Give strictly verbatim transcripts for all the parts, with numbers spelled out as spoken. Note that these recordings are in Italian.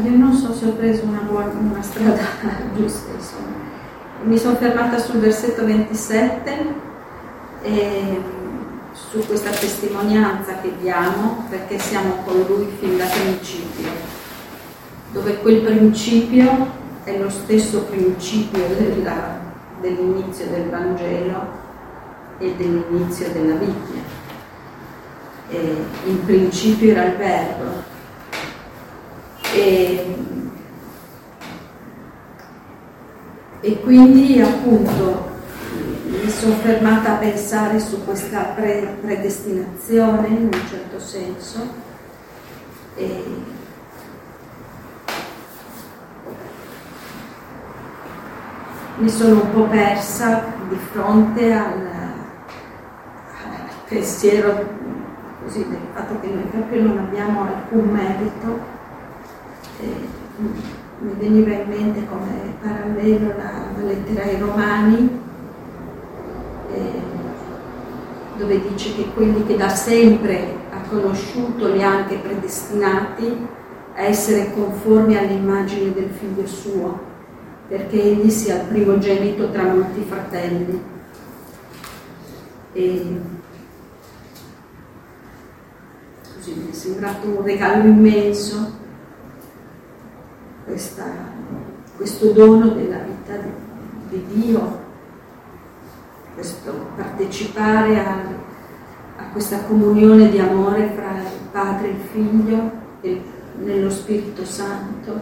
io non so se ho preso una, buona, una strada giusta, insomma. Mi sono fermata sul versetto ventisette e su questa testimonianza che diamo, perché siamo con Lui fin da principio, dove quel principio è lo stesso principio della, dell'inizio del Vangelo e dell'inizio della Bibbia. E in principio era il Verbo. E, e quindi appunto mi sono fermata a pensare su questa pre- predestinazione in un certo senso e mi sono un po' persa di fronte al, al pensiero così del fatto che noi proprio non abbiamo alcun merito. E mi veniva in mente come parallelo la, la lettera ai Romani, eh, dove dice che quelli che da sempre ha conosciuto li ha anche predestinati a essere conformi all'immagine del figlio suo, perché egli sia il primogenito tra molti fratelli. E così mi è sembrato un regalo immenso Questa, questo dono della vita di, di Dio, questo partecipare a, a questa comunione di amore fra il Padre e il Figlio e nello Spirito Santo.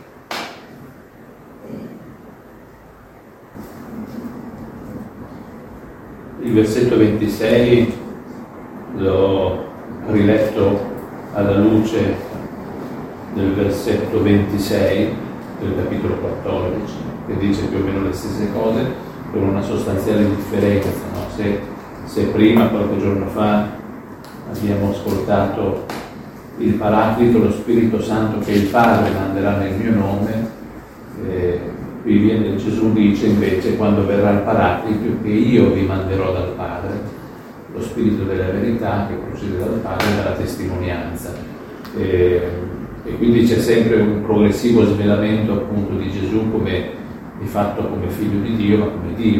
Il versetto ventisei l'ho riletto alla luce del versetto ventisei del capitolo quattordici, che dice più o meno le stesse cose, con una sostanziale differenza. No? Se, se prima, qualche giorno fa, abbiamo ascoltato il Paraclito, lo Spirito Santo che il Padre manderà nel mio nome, eh, qui viene Gesù dice invece, quando verrà il Paraclito, che io vi manderò dal Padre, lo Spirito della verità che procede dal Padre e dalla testimonianza. Eh, E quindi c'è sempre un progressivo svelamento appunto di Gesù come di fatto come figlio di Dio, ma come Dio.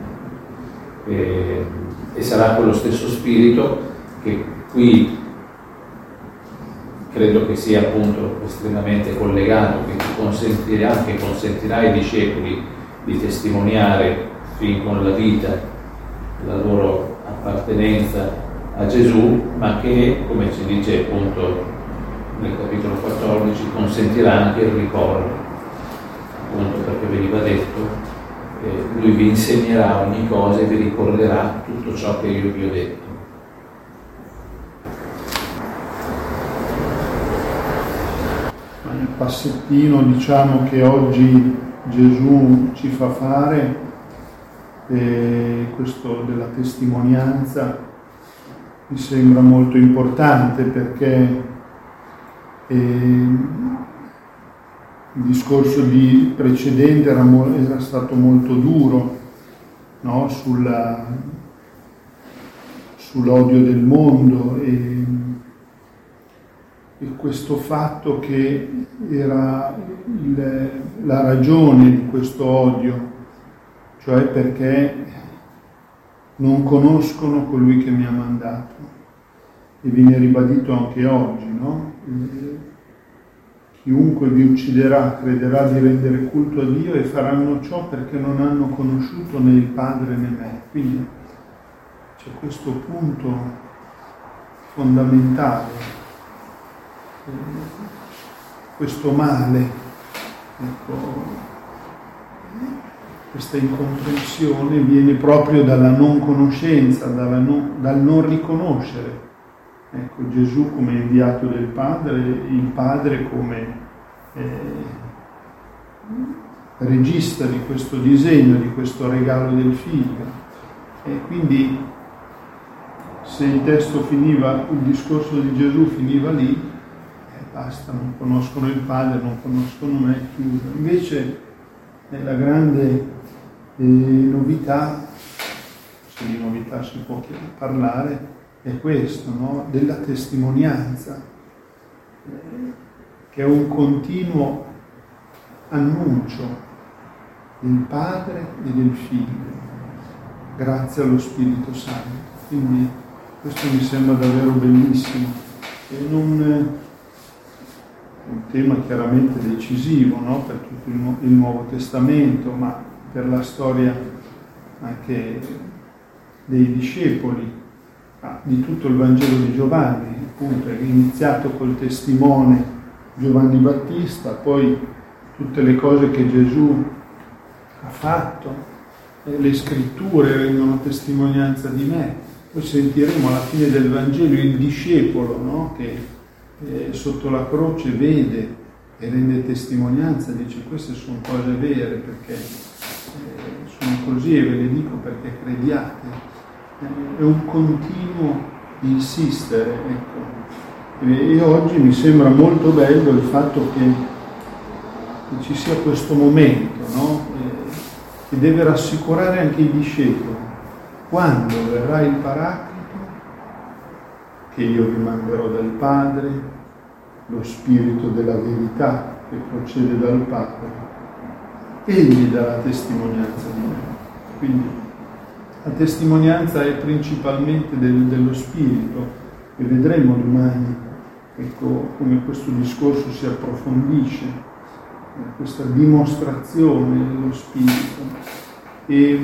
E, e sarà quello stesso spirito che qui credo che sia appunto estremamente collegato, che consentirà, che consentirà ai discepoli di testimoniare fin con la vita la loro appartenenza a Gesù, ma che, come ci dice appunto nel capitolo quattordici, consentirà anche il ricordo, appunto perché veniva detto eh, lui vi insegnerà ogni cosa e vi ricorderà tutto ciò che io vi ho detto. Il passettino diciamo che oggi Gesù ci fa fare, eh, questo della testimonianza, mi sembra molto importante perché E il discorso di precedente era, mo- era stato molto duro, no? Sulla, sull'odio del mondo e, e questo fatto che era il, la ragione di questo odio, cioè perché non conoscono colui che mi ha mandato, e viene ribadito anche oggi, no? Chiunque vi ucciderà crederà di rendere culto a Dio e faranno ciò perché non hanno conosciuto né il Padre né me. Quindi c'è questo punto fondamentale, questo male, ecco, questa incomprensione viene proprio dalla non conoscenza, dalla non, dal non riconoscere. Ecco, Gesù come inviato del Padre, il Padre come eh, regista di questo disegno, di questo regalo del Figlio. E quindi se il testo finiva, il discorso di Gesù finiva lì, eh, basta, non conoscono il Padre, non conoscono me, chiuso. Invece è la grande eh, novità, se di novità si può parlare, è questo, no? Della testimonianza. che è un continuo annuncio del Padre e del Figlio, grazie allo Spirito Santo. Quindi questo mi sembra davvero bellissimo. È un, un tema chiaramente decisivo, no? Per tutto il, nu- il Nuovo Testamento, ma per la storia anche dei discepoli, ah, di tutto il Vangelo di Giovanni, appunto, è iniziato col testimone Giovanni Battista, poi tutte le cose che Gesù ha fatto, eh, le scritture rendono testimonianza di me. Poi sentiremo alla fine del Vangelo il discepolo, no? Che eh, sotto la croce vede e rende testimonianza, dice queste sono cose vere perché eh, sono così e ve le dico perché crediate. Eh, è un continuo insistere, ecco. E, e oggi mi sembra molto bello il fatto che, che ci sia questo momento, no? Eh, che deve rassicurare anche i discepoli. Quando verrà il Paraclito, che io vi manderò dal Padre, lo Spirito della verità che procede dal Padre, egli darà testimonianza di me. Quindi la testimonianza è principalmente del, dello Spirito, e vedremo domani, ecco, come questo discorso si approfondisce, questa dimostrazione dello Spirito. E,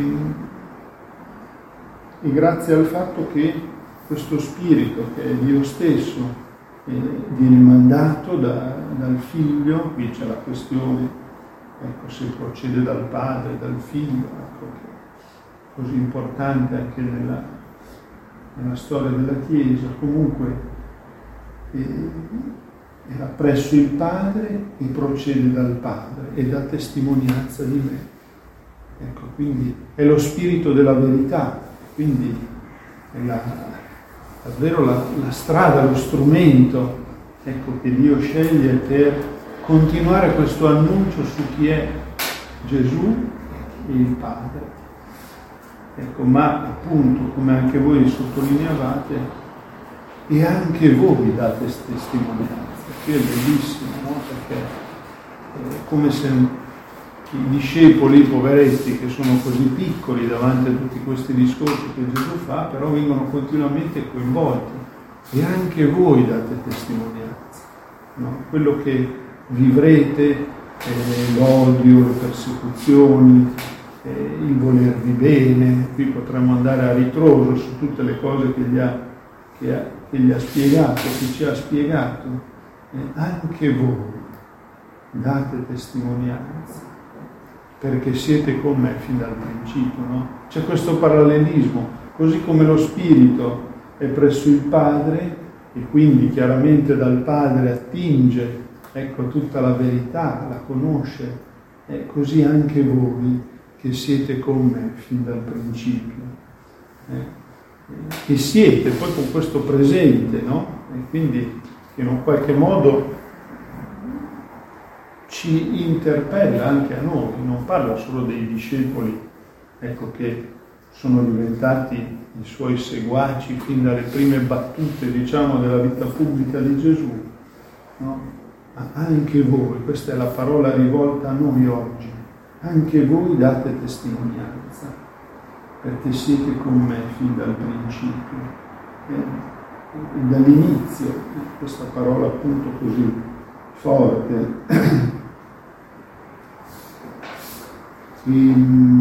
e grazie al fatto che questo Spirito, che è Dio stesso, eh, viene mandato da, dal Figlio, qui c'è la questione, ecco, se procede dal Padre, dal Figlio, ecco, che è così importante anche nella, nella storia della Chiesa. Comunque eh, era presso il Padre e procede dal Padre e dà testimonianza di me. Ecco, quindi è lo Spirito della verità. Quindi è la, davvero la, la strada, lo strumento, ecco, che Dio sceglie per continuare questo annuncio su chi è Gesù e il Padre. Ecco, ma appunto, come anche voi sottolineavate, e anche voi date testimonianza, che è bellissimo, no? Perché è come se i discepoli, i poveretti, che sono così piccoli davanti a tutti questi discorsi che Gesù fa, però vengono continuamente coinvolti. E anche voi date testimonianza, no? Quello che vivrete, eh, l'odio, le persecuzioni, eh, il volervi bene. Qui potremmo andare a ritroso su tutte le cose che gli ha, che ha, che gli ha spiegato, che ci ha spiegato. Eh, anche voi date testimonianza, perché siete con me fin dal principio, no? C'è questo parallelismo, così come lo Spirito è presso il Padre e quindi chiaramente dal Padre attinge, ecco, tutta la verità, la conosce, è così anche voi che siete con me fin dal principio, eh? che siete poi con questo presente, no? E quindi che in un qualche modo ci interpella anche a noi, non parla solo dei discepoli, ecco, che sono diventati i suoi seguaci fin dalle prime battute, diciamo, della vita pubblica di Gesù, no? Ma anche voi, questa è la parola rivolta a noi oggi, anche voi date testimonianza, perché siete con me fin dal principio, eh? dall'inizio, questa parola appunto così forte. E,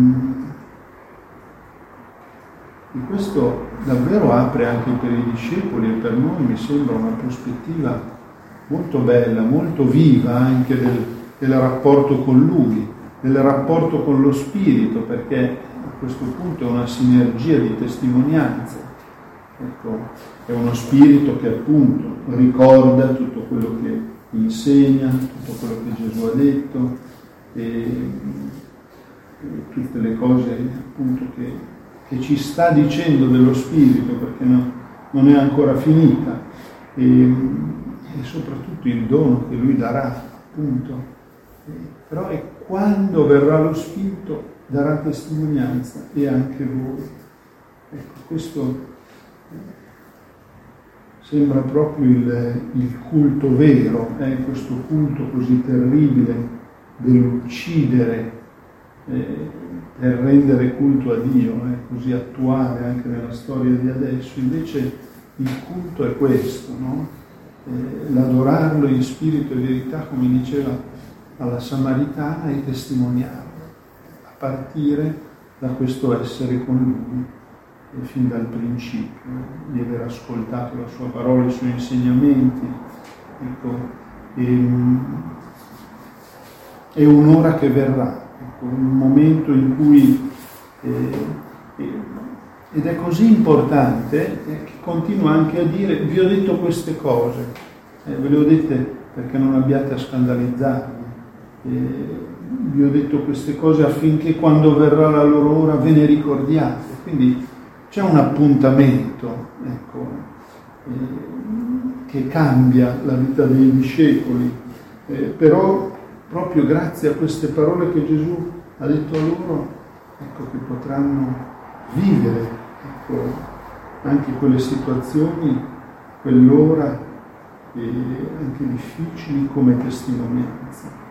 e questo davvero apre anche per i discepoli e per noi, mi sembra, una prospettiva molto bella, molto viva anche del, del rapporto con Lui, del rapporto con lo Spirito, perché a questo punto è una sinergia di testimonianze. Ecco, è uno Spirito che appunto ricorda tutto quello che insegna, tutto quello che Gesù ha detto, e tutte le cose appunto che, che ci sta dicendo dello Spirito, perché no, non è ancora finita, e, e soprattutto il dono che Lui darà, appunto. E, però è quando verrà lo Spirito darà testimonianza, e anche voi. Ecco, questo sembra proprio il, il culto vero, eh, questo culto così terribile dell'uccidere eh, per rendere culto a Dio, eh, così attuale anche nella storia di adesso. Invece il culto è questo, no? Eh, l'adorarlo in spirito e verità, come diceva alla Samaritana, e testimoniarlo, a partire da questo essere con Lui, e fin dal principio, di aver ascoltato la sua parola, i suoi insegnamenti. Ecco, e, è un'ora che verrà, ecco, un momento in cui eh, eh, ed è così importante eh, che continua anche a dire: vi ho detto queste cose, eh, ve le ho dette perché non abbiate a scandalizzarvi, eh, vi ho detto queste cose affinché quando verrà la loro ora ve ne ricordiate. Quindi c'è un appuntamento, ecco, eh, che cambia la vita dei discepoli, eh, però proprio grazie a queste parole che Gesù ha detto a loro, ecco che potranno vivere, ecco, anche quelle situazioni, quell'ora, eh, anche difficili, come testimonianza.